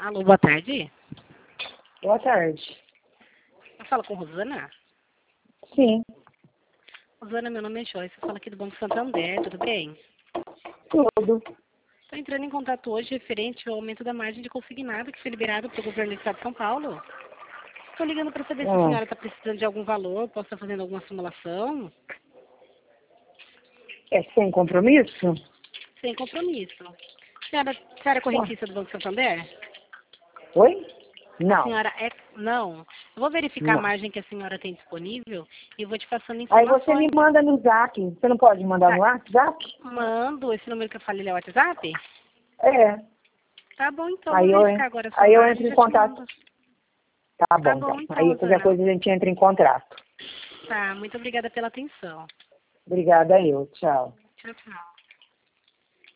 Alô, boa tarde. Boa tarde. Eu falo com Rosana? Sim, Rosana, meu nome é Joyce, eu falo aqui do Banco Santander, tudo bem? tudo. Estou entrando em contato hoje referente ao aumento da margem de consignado que foi liberado pelo governo do Estado de São Paulo. Estou ligando para saber se a senhora está precisando de algum valor, posso estar fazendo alguma simulação? É sem compromisso? Sem compromisso. A senhora é correntista do Banco Santander? Oi? A Não, senhora é... Não. Eu vou verificar a não. margem que a senhora tem disponível e vou te passando Aí você me informações. manda no Zap. Você não pode mandar Tá. no WhatsApp? Mando. Esse número que eu falei, ele é o WhatsApp? É. Tá bom, então. Vou Aí verificar agora a sua aí eu margem entro e em já te contato. mando. Tá Tá bom, então. bom, então, Aí qualquer Rosana. coisa a gente entra em contrato. Tá, muito obrigada pela atenção. Obrigada eu. Tchau. Tchau, tchau.